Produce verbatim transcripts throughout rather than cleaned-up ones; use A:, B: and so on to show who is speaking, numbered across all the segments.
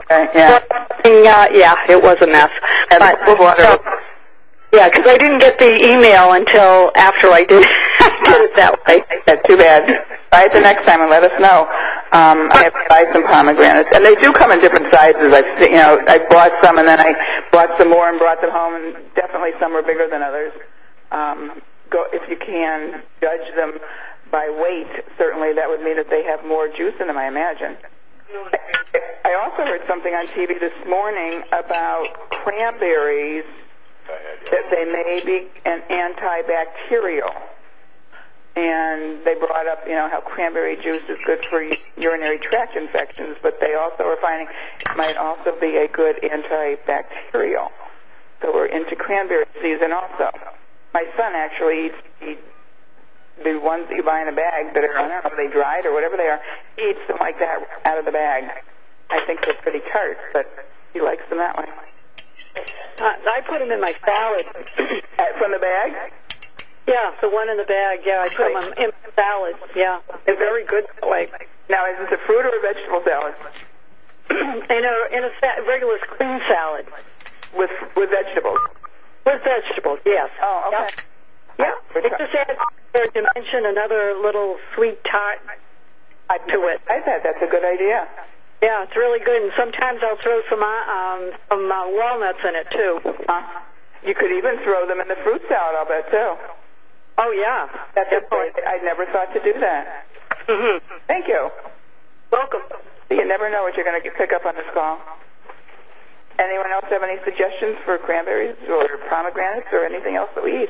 A: Okay, yeah.
B: Uh, yeah, it was a mess.
A: And
B: but,
A: the water.
B: So, yeah, because I didn't get the email until after I did, did it that way.
A: That's too bad. Try it the next time and let us know. Um, I have to buy some pomegranates, and they do come in different sizes. I, you know, I bought some, and then I bought some more and brought them home, and definitely some were bigger than others. Um, go if you can judge them by weight. Certainly, that would mean that they have more juice in them, I imagine. I also heard something on T V this morning about cranberries, that they may be an antibacterial. And they brought up, you know, how cranberry juice is good for urinary tract infections, but they also are finding it might also be a good antibacterial. So we're into cranberry season also. My son actually eats, eats the ones that you buy in a bag that are, I don't know if they dried or whatever they are, he eats them like that out of the bag. I think they're pretty tart, but he likes them that way.
B: Uh, I put them in my salad.
A: From the bag?
B: Yeah, the one in the bag. Yeah, I put them in my salad. Yeah, they're very good that way.
A: Now, is this a fruit or a vegetable salad?
B: in a in a sa- regular cream salad
A: with with vegetables.
B: With vegetables, yes.
A: Oh, okay.
B: Yep. Yeah, it just adds another dimension, another little sweet tart to it.
A: I thought that's a good idea.
B: Yeah, it's really good, and sometimes I'll throw some uh, um some uh, walnuts in it too.
A: Huh? You could even throw them in the fruit salad, I'll bet too.
B: Oh, yeah.
A: That's a point. I never thought to do that.
B: Mm-hmm.
A: Thank you.
B: Welcome.
A: You never know what you're going to pick up on this call. Anyone else have any suggestions for cranberries or pomegranates or anything else that we eat?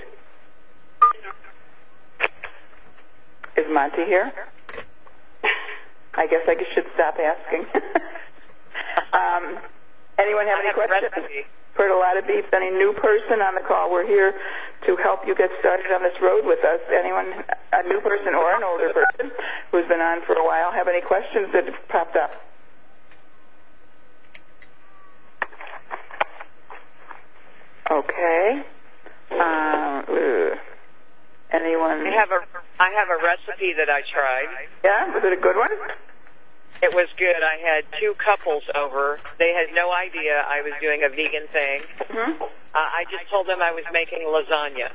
A: Is Monty here? I guess I should stop asking. um, anyone have any questions? Heard a lot of beeps. Any new person on the call? We're here to help you get started on this road with us. Anyone, a new person or an older person who's been on for a while, have any questions that have popped up? Okay. Uh, anyone?
C: I have a I have a recipe that I tried.
A: Yeah, was it a good one?
C: It was good. I had two couples over. They had no idea I was doing a vegan thing.
A: Mm-hmm.
C: Uh, I just told them I was making lasagna.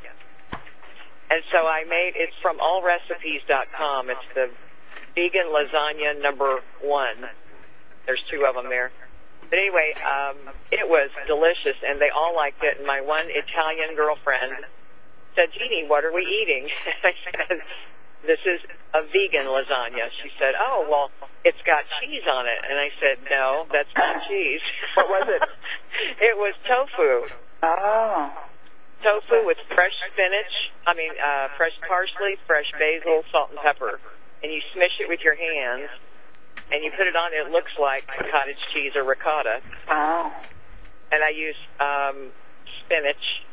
C: And so I made, it's from all recipes dot com. It's the vegan lasagna number one. There's two of them there. But anyway, um, it was delicious, and they all liked it. And my one Italian girlfriend said, Jeannie, what are we eating? I said, this is a vegan lasagna. She said, oh, well, it's got cheese on it. And I said, no, that's not cheese.
A: What was it?
C: It was tofu.
A: Oh.
C: Tofu with fresh spinach, I mean, uh, fresh parsley, fresh basil, salt, and pepper. And you smish it with your hands, and you put it on. It looks like cottage cheese or ricotta.
A: Oh.
C: And I use um, spinach.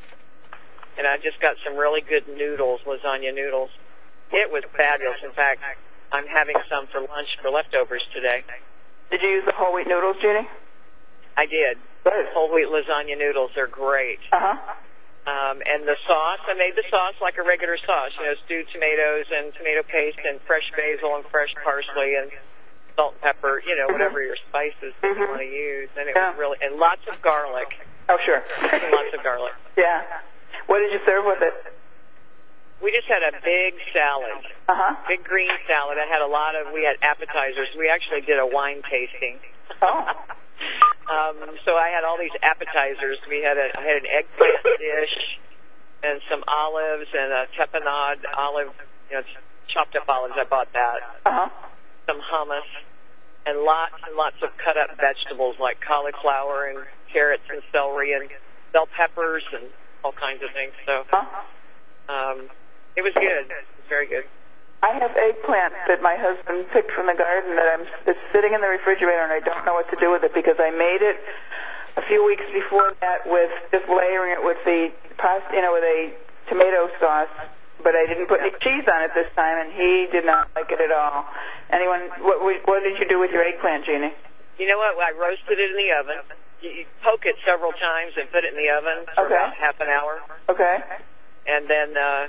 C: And I just got some really good noodles, lasagna noodles. It was fabulous. In fact, I'm having some for lunch for leftovers today.
A: Did you use the whole wheat noodles, Jeannie?
C: I did.
A: Good.
C: Whole wheat lasagna noodles are great.
A: Uh-huh.
C: Um, and the sauce, I made the sauce like a regular sauce, you know, stewed tomatoes and tomato paste and fresh basil and fresh parsley and salt and pepper, you know, whatever your spices that
A: Mm-hmm.
C: you want to use. And it
A: Yeah.
C: was really, and lots of garlic.
A: Oh, sure.
C: And lots of garlic.
A: Yeah. What did you serve with it?
C: We just had a big salad,
A: Uh-huh.
C: big green salad. I had a lot of, we had appetizers. We actually did a wine tasting.
A: Oh.
C: um, so I had all these appetizers. We had a, I had an eggplant dish and some olives and a tapenade olive, you know, chopped up olives. I bought that.
A: Uh-huh.
C: Some hummus and lots and lots of cut up vegetables like cauliflower and carrots and celery and bell peppers and all kinds of things. So um, it was good. It was very good.
A: I have eggplant that my husband picked from the garden that I'm it's sitting in the refrigerator, and I don't know what to do with it because I made it a few weeks before that with just layering it with the pasta, you know, with a tomato sauce, but I didn't put any cheese on it this time, and he did not like it at all. Anyone, what, what did you do with your eggplant, Jeannie?
C: You know what? I roasted it in the oven. You poke it several times and put it in the oven for
A: Okay.
C: about half an hour.
A: Okay.
C: And then uh,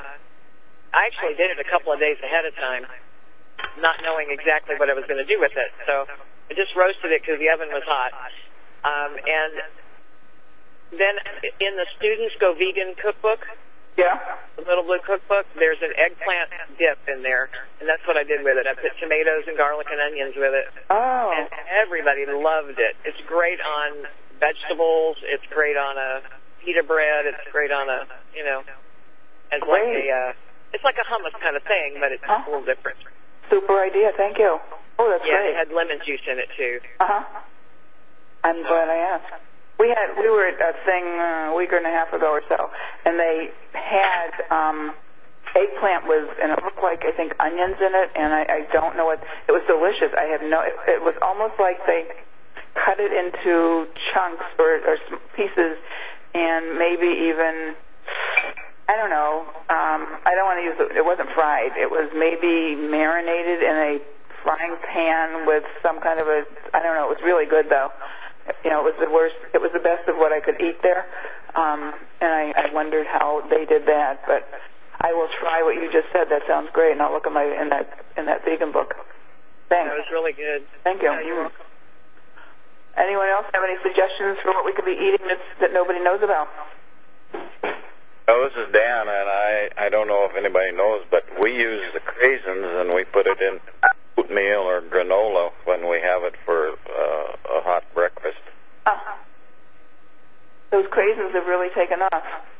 C: I actually did it a couple of days ahead of time, not knowing exactly what I was going to do with it. So I just roasted it because the oven was hot. Um, and then in the Students Go Vegan cookbook,
A: Yeah.
C: the Little Blue cookbook, there's an eggplant dip in there, and that's what I did with it. I put tomatoes and garlic and onions with it,
A: Oh.
C: and everybody loved it. It's great on vegetables. It's great on a pita bread. It's great on a, you know, as like
A: Great.
C: a, uh, it's like a hummus kind of thing, but it's
A: Huh?
C: a little different.
A: Super idea. Thank you. Oh, that's
C: Yeah,
A: great.
C: it had lemon juice in it too.
A: Uh-huh. I'm glad I asked. We had we were at a thing uh, a week and a half ago or so, and they had um, eggplant was, and it looked like I think onions in it, and I, I don't know what. It was delicious. I have no. It, it was almost like they cut it into chunks or, or some pieces, and maybe even I don't know. Um, I don't want to use it. It wasn't fried. It was maybe marinated in a frying pan with some kind of a. I don't know. It was really good though. You know, it was the worst. It was the best of what I could eat there, um, and I, I wondered how they did that. But I will try what you just said. That sounds great, and I'll look at my in that in that vegan book. Thanks.
C: That was really good.
A: Thank you.
C: Yeah, you're welcome.
A: Anyone else have any suggestions for what we could be eating that's, that nobody knows about?
D: Oh, this is Dan, and I I don't know if anybody knows, but we use the craisins and we put it in oatmeal or granola when we have it for uh, a hot breakfast.
A: Uh, those craisins have really taken off.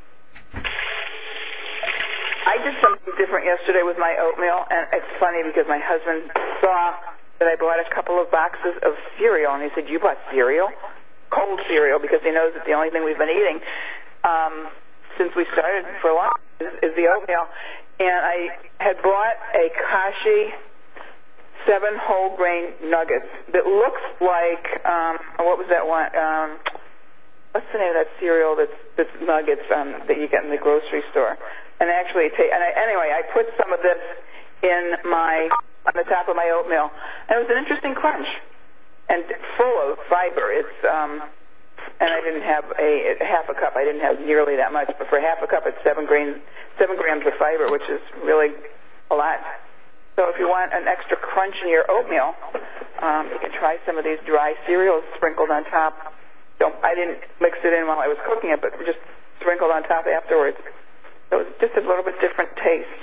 A: I did something different yesterday with my oatmeal, and it's funny because my husband saw that I bought a couple of boxes of cereal, and he said, "You bought cereal? Cold cereal," because he knows that the only thing we've been eating um, since we started for a while is, is the oatmeal. And I had bought a Kashi seven whole grain nuggets that looks like um, what was that one? Um, what's the name of that cereal that's that's nuggets um, that you get in the grocery store? And actually, ta- and I, anyway, I put some of this in my on the top of my oatmeal, and it was an interesting crunch and full of fiber. It's um, and I didn't have a, a half a cup. I didn't have nearly that much, but for half a cup, it's seven grains, seven grams of fiber, which is really a lot. So if you want an extra crunch in your oatmeal, um, you can try some of these dry cereals sprinkled on top. Don't, I didn't mix it in while I was cooking it, but just sprinkled on top afterwards. So it's just a little bit different taste.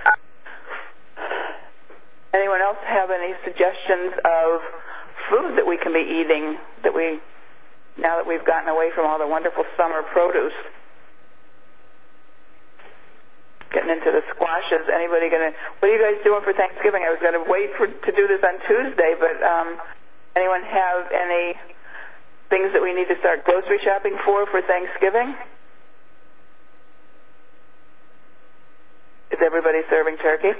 A: Anyone else have any suggestions of food that we can be eating that we, now that we've gotten away from all the wonderful summer produce? Getting into the squashes. Anybody gonna? What are you guys doing for Thanksgiving? I was gonna wait for to do this on Tuesday, but um, anyone have any things that we need to start grocery shopping for for Thanksgiving? Is everybody serving turkey?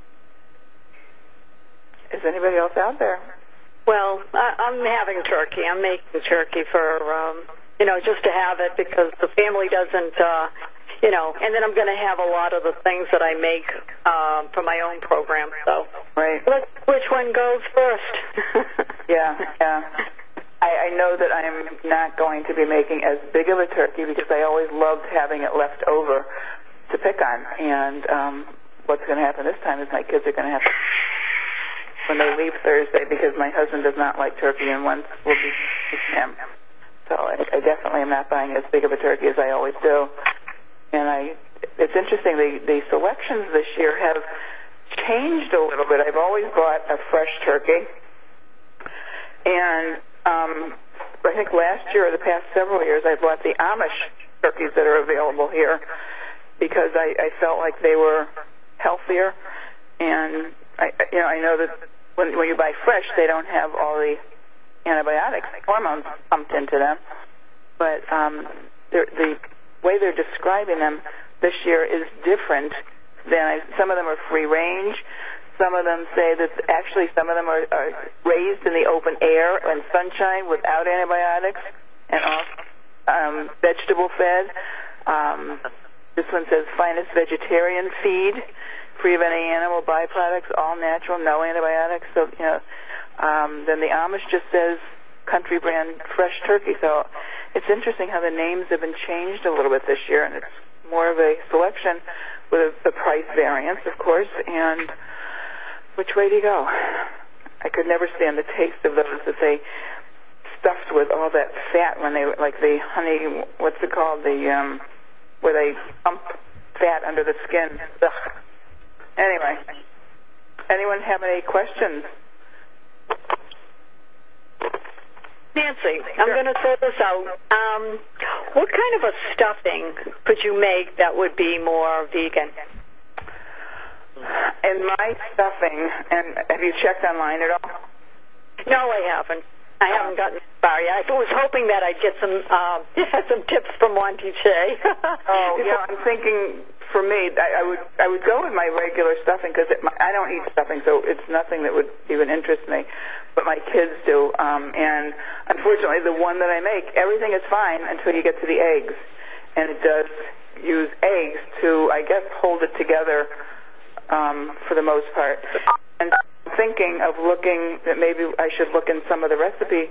A: Is anybody else out there?
B: Well, I, I'm having turkey. I'm making turkey for, um, you know, just to have it because the family doesn't, uh, you know, and then I'm going to have a lot of the things that I make um, for my own program. So,
A: Right.
B: Let's, which one goes first?
A: Yeah, yeah. I, I know that I'm not going to be making as big of a turkey because I always loved having it left over to pick on. And um, what's going to happen this time is my kids are going to have to, when they leave Thursday, because my husband does not like turkey and once will be with him. So I, I definitely am not buying as big of a turkey as I always do. And I, it's interesting, the, the selections this year have changed a little bit. I've always bought a fresh turkey. And um, I think last year or the past several years I bought the Amish turkeys that are available here because I, I felt like they were healthier. And, I, you know, I know that when, when you buy fresh, they don't have all the antibiotics, hormones pumped into them. But um, the way they're describing them this year is different than I, some of them are free range. Some of them say that actually some of them are, are raised in the open air and sunshine without antibiotics and all um, vegetable fed. Um, this one says finest vegetarian feed, free of any animal byproducts, all natural, no antibiotics. So, you know, um, then the Amish just says country brand fresh turkey. So it's interesting how the names have been changed a little bit this year, and it's more of a selection with the price variance, of course, and which way do you go? I could never stand the taste of those that they stuffed with all that fat when they, like the honey, what's it called, the, um, where they pump fat under the skin. Ugh. Anyway, anyone have any questions?
B: Nancy, I'm going to throw this out. Um, what kind of a stuffing could you make that would be more vegan?
A: In my stuffing, and have you checked online at all?
B: No, I haven't. I haven't gotten far yet. I was hoping that I'd get some uh, some tips from Monty Che.
A: Oh, yeah, I'm thinking for me, I, I would I would go with my regular stuffing because I don't eat stuffing, so it's nothing that would even interest me. But my kids do, um, and unfortunately, the one that I make, everything is fine until you get to the eggs, and it does use eggs to, I guess, hold it together um, for the most part. And thinking of looking that maybe I should look in some of the recipe,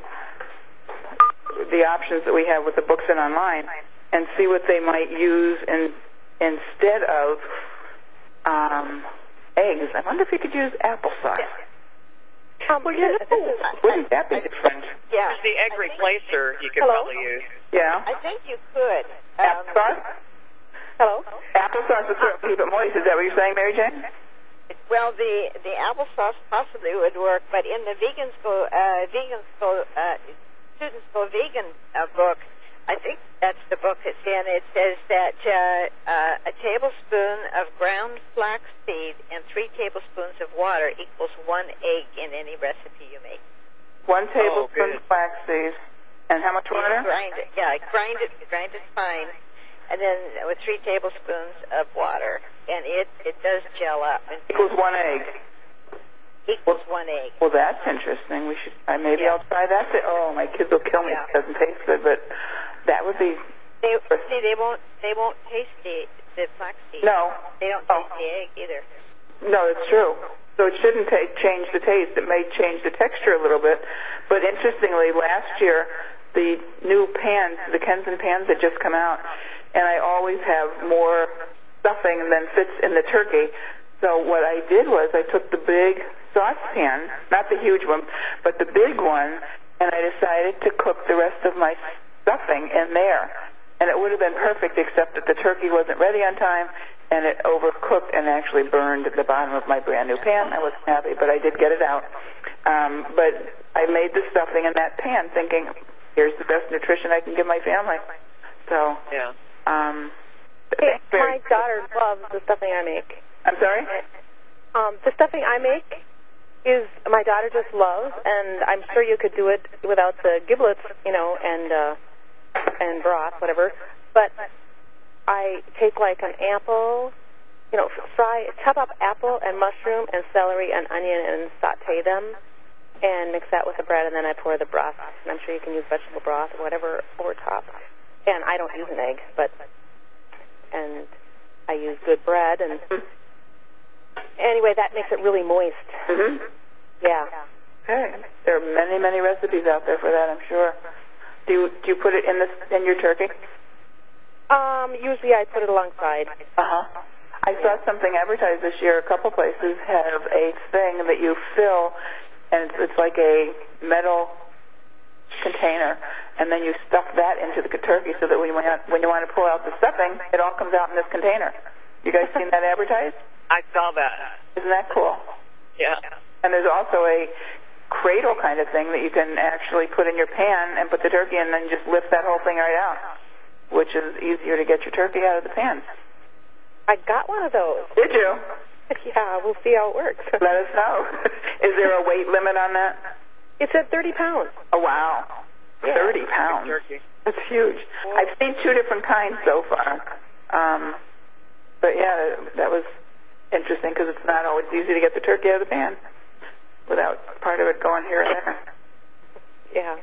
A: the options that we have with the books and online, and see what they might use in, instead of um, eggs. I wonder if you could use applesauce.
B: Um, well, you know,
A: wouldn't that be different?
C: Yeah. There's the egg replacer you could
B: Hello?
C: probably use.
A: Yeah.
E: I think you could. Um,
A: Applesauce?
B: Hello?
A: Applesauce would sort of keep it moist. Is that what you're saying, Mary Jane?
E: well, the the applesauce possibly would work, but in the vegans go uh, vegans go uh, students go vegan uh, book, I think that's the book it's in. It says that uh, uh, a tablespoon of ground flaxseed and three tablespoons of water equals one egg in any recipe you make.
A: One
C: Oh,
A: tablespoon
C: good.
A: flaxseed. And how much water?
E: Grind it, yeah, grind it, grind it fine, and then with three tablespoons of water, and it it does gel up. And
A: Equals one egg.
E: equals one egg.
A: Well, that's interesting. We should. Uh, maybe
E: Yeah.
A: I'll try that. Oh, my kids will kill me
E: Yeah.
A: if it doesn't taste good, but that would be.
E: They see they won't they won't taste the the flaxseed.
A: No.
E: They don't
A: Oh.
E: taste the egg either.
A: No, it's true. So it shouldn't ta- change the taste. It may change the texture a little bit. But interestingly, last year, the new pans, the Kensen pans had just come out, and I always have more stuffing than fits in the turkey. So what I did was I took the big saucepan, not the huge one, but the big one, and I decided to cook the rest of my stuffing in there. And it would have been perfect, except that the turkey wasn't ready on time, and it overcooked and actually burned at the bottom of my brand new pan. I wasn't happy, but I did get it out. Um, but I made the stuffing in that pan thinking, here's the best nutrition I can give my family. So,
C: Yeah.
A: um,
F: Hey,
A: very-
F: my daughter loves the stuffing I make.
A: I'm sorry?
F: Um, the stuffing I make is my daughter just loves, and I'm sure you could do it without the giblets, you know, and uh, and broth, whatever. But I take like an apple, you know, fry, chop up apple and mushroom and celery and onion and saute them, and mix that with the bread, and then I pour the broth. And I'm sure you can use vegetable broth or whatever over top. And I don't use an egg, but and I use good bread, and anyway, that makes it really moist.
A: Mm-hmm.
F: Yeah.
A: Okay. There are many, many recipes out there for that, I'm sure. Do you, do you put it in the in your turkey?
F: Um, usually I put it alongside.
A: Uh-huh. I saw something advertised this year. A couple places have a thing that you fill, and it's, it's like a metal container, and then you stuff that into the turkey so that when you want, when you want to pull out the stuffing, it all comes out in this container. You guys seen that advertised?
C: I saw that.
A: Isn't that cool?
C: Yeah.
A: And there's also a cradle kind of thing that you can actually put in your pan and put the turkey in and then just lift that whole thing right out, which is easier to get your turkey out of the pan.
F: I got one of those.
A: Did you?
F: Yeah, we'll see how it works.
A: Let us know. Is there a weight limit on that?
F: It said thirty pounds.
A: Oh, wow.
F: Yeah.
A: thirty pounds.
C: Turkey.
A: That's huge. I've seen two different kinds so far. Um, but, yeah, that was interesting because it's not always easy to get the turkey out of the pan without part of it going here and there.
F: Yeah.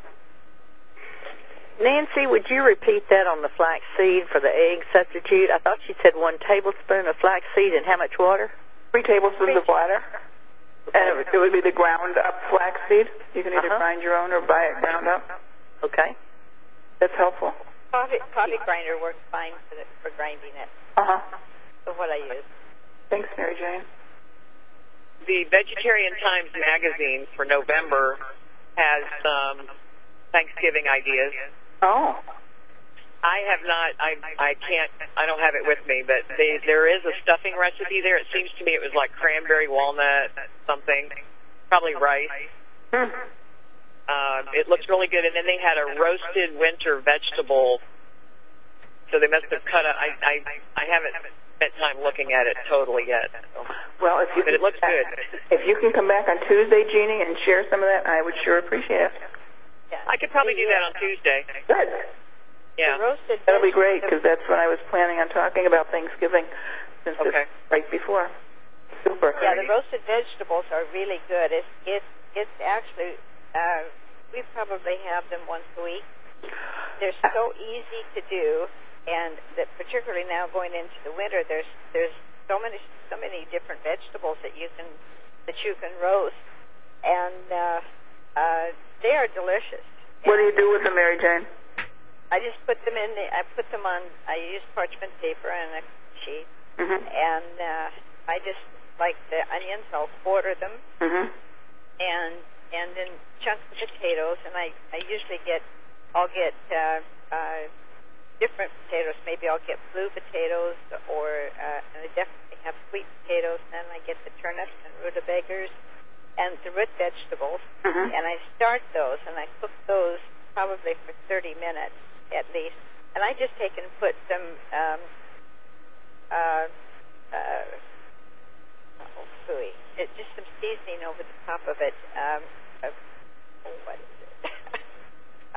G: Nancy, would you repeat that on the flaxseed for the egg substitute? I thought you said one tablespoon of flaxseed and how much water?
A: Three tablespoons of water. And it would, it would be the ground up flaxseed. You can either
G: Uh-huh.
A: grind your own or buy it ground up.
G: Okay.
A: That's helpful.
E: Coffee coffee grinder works fine for the, for grinding it.
A: Uh-huh.
E: For what I use.
A: Thanks, Mary Jane.
C: the Vegetarian Times magazine for November has um, Thanksgiving ideas.
A: Oh.
C: I have not. I I can't. I don't have it with me, but they, there is a stuffing recipe there. It seems to me it was like cranberry walnut something, probably rice.
A: Hmm.
C: Uh, it looks really good. And then they had a roasted winter vegetable. So they must have cut up. I I I haven't spent time looking at it totally yet. So.
A: Well, if you
C: but it looks good.
A: If you can come back on Tuesday, Jeannie, and share some of that, I would sure appreciate it.
E: Yeah.
C: I could probably do that on Tuesday.
A: Good.
C: Yeah.
E: The roasted
A: That'll be great, because that's when I was planning on talking about Thanksgiving, since
C: Okay.
A: it's right before. Super.
E: Yeah, the roasted vegetables are really good. It's it's it's actually uh, we probably have them once a week. They're so easy to do, and that particularly now going into the winter, there's there's so many so many different vegetables that you can that you can roast, and uh, uh, they are delicious.
A: What do you do with them, Mary Jane?
E: I just put them in. The, I put them on. I use parchment paper and a sheet,
A: Mm-hmm.
E: and uh, I just like the onions. I'll quarter them,
A: Mm-hmm.
E: and and then chunks of potatoes. And I I usually get. I'll get uh, uh, different potatoes. Maybe I'll get blue potatoes, or uh, and I definitely have sweet potatoes. Then I get the turnips and rutabagas and the root vegetables,
A: Mm-hmm.
E: and I start those and I cook those probably for thirty minutes. At least, and I just take and put some um, uh, uh, oh, phooey, it, just some seasoning over the top of it. Um, of, oh, what is it? uh,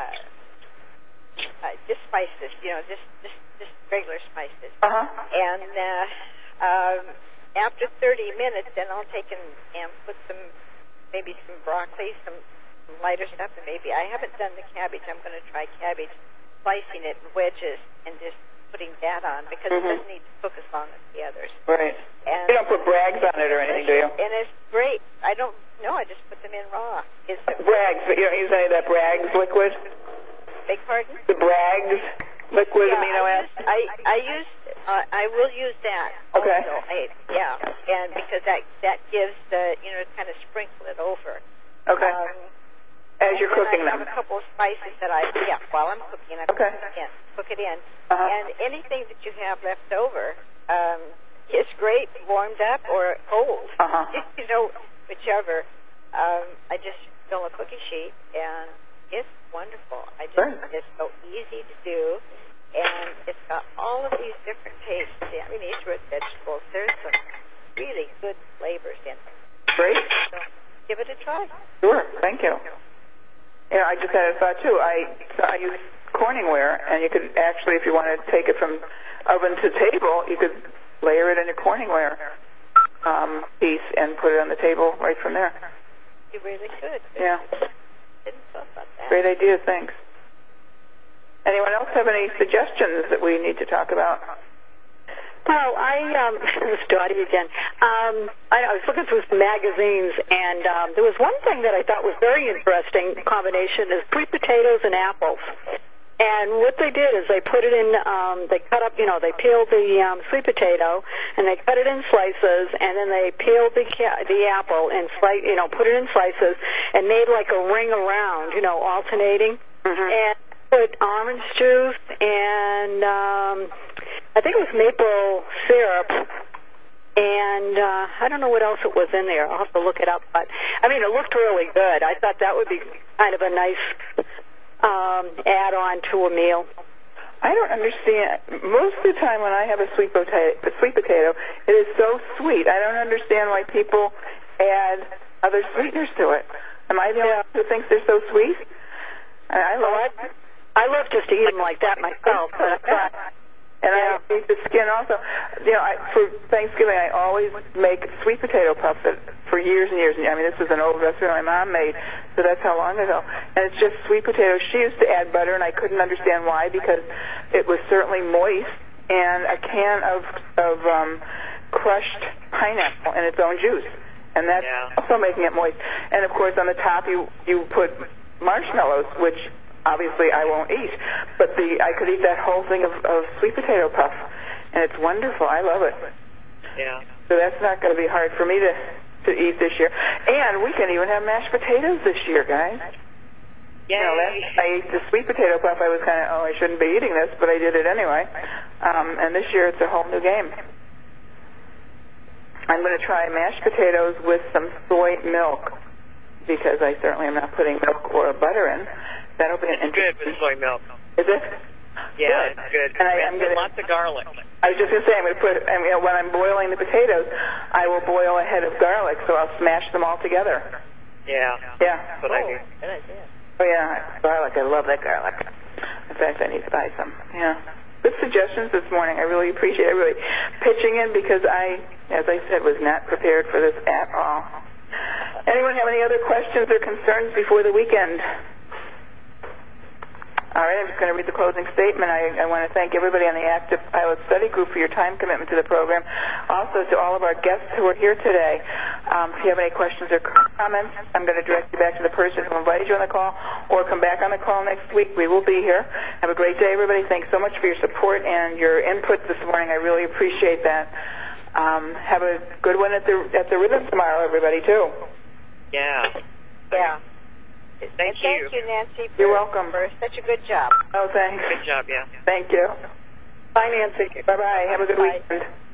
E: uh, just spices, you know, just just just regular spices.
A: Uh-huh.
E: And uh, um, after thirty minutes, then I'll take and, and put some, maybe some broccoli, some, some lighter stuff, and maybe I haven't done the cabbage. I'm going to try cabbage. Slicing it in wedges and just putting that on because
A: Mm-hmm.
E: it doesn't need to cook as long as the others.
A: Right.
E: And
A: You don't put brags on it or anything, do you?
E: And it's great. I don't know. I just put them in raw. Is it
A: Brags, but you don't use any of that Brags liquid?
E: beg pardon?
A: The Brags liquid
E: Yeah,
A: amino
E: I
A: acid?
E: use, I I use uh, I will use that.
A: Okay.
E: Also. I, yeah, and because that that gives the you know kind of sprinkle it over.
A: Okay.
E: Um,
A: As you're
E: and then
A: cooking
E: I have
A: them.
E: a couple of spices that I, yeah, while I'm cooking, I
A: Okay.
E: cook it in. Cook it in.
A: Uh-huh.
E: And anything that you have left over um, is great, warmed up or cold.
A: Uh-huh.
E: You know, whichever. Um, I just fill a cookie sheet, and it's wonderful. I just,
A: Right.
E: it's so easy to do, and it's got all of these different tastes. I mean, these root vegetables, there's some really good flavors in them.
A: Great.
E: So give it a try.
A: Sure. Thank you. Yeah, I just had a thought, too. I, I use Corningware, and you could actually, if you want to take it from oven to table, you could layer it in a Corningware um, piece and put it on the table right from there.
E: You really could.
A: Yeah.
E: Didn't thought about that.
A: Great idea. Thanks. Anyone else have any suggestions that we need to talk about?
B: Well, I um, this is Dottie again. Um, I, I was looking through some magazines, and um, there was one thing that I thought was very interesting combination is sweet potatoes and apples. And what they did is they put it in, um, they cut up, you know, they peeled the um, sweet potato, and they cut it in slices, and then they peeled the ca- the apple and slice, you know, put it in slices, and made like a ring around, you know, alternating,
A: Mm-hmm.
B: and put orange juice and um, I think it was maple syrup, and uh, I don't know what else it was in there. I'll have to look it up. But I mean, it looked really good. I thought that would be kind of a nice um, add-on to a meal.
A: I don't understand. Most of the time when I have a sweet potato, a sweet potato, it is so sweet. I don't understand why people add other sweeteners to it. Am I the only one who thinks they're so sweet? I, I love it.
B: I love just to eat them like that myself. But I thought,
A: and I eat the skin also. You know, I, for Thanksgiving, I always make sweet potato puffs that, for years and years. I mean, this was an old recipe my mom made, so that's how long ago. And it's just sweet potatoes. She used to add butter, and I couldn't understand why, because it was certainly moist, and a can of of um, crushed pineapple and its own juice, and that's
C: Yeah.
A: also making it moist. And of course, on the top, you you put marshmallows, which obviously I won't eat, but the I could eat that whole thing of, of sweet potato puff, and it's wonderful. I love it.
C: Yeah.
A: So that's not going to be hard for me to to eat this year. And we can even have mashed potatoes this year, guys.
C: Yay.
A: You know, last, I ate the sweet potato puff. I was kind of, oh, I shouldn't be eating this, but I did it anyway. Um, and this year it's a whole new game. I'm going to try mashed potatoes with some soy milk because I certainly am not putting milk or butter in. That'll be an
C: It's good
A: interesting.
C: with soy milk.
A: Is it?
C: Yeah,
A: Good.
C: it's good.
A: And I, I'm
C: With
A: gonna,
C: lots of garlic.
A: I was just going to say, I'm going to put, I mean, when I'm boiling the potatoes, I will boil a head of garlic, so I'll smash them all together.
C: Yeah.
A: Yeah.
C: That's what I do.
E: Good idea.
A: Oh, yeah, garlic. I love that garlic. In fact, I need to buy some. Yeah. Good suggestions this morning. I really appreciate everybody pitching in because I, as I said, was not prepared for this at all. Anyone have any other questions or concerns before the weekend? All right, I'm just going to read the closing statement. I, I want to thank everybody on the Active Pilot Study Group for your time commitment to the program. Also to all of our guests who are here today. Um, if you have any questions or comments, I'm going to direct you back to the person who invited you on the call or come back on the call next week. We will be here. Have a great day, everybody. Thanks so much for your support and your input this morning. I really appreciate that. Um, have a good one at the at the Rhythm tomorrow, everybody, too.
C: Yeah.
E: Yeah.
C: Thank
E: and
C: you.
E: Thank you, Nancy. For,
A: You're welcome.
E: For such a good job.
A: Oh, thanks.
C: Good job, yeah.
A: Thank you.
B: Bye, Nancy.
A: Bye-bye. Have a good
E: Bye.
A: weekend.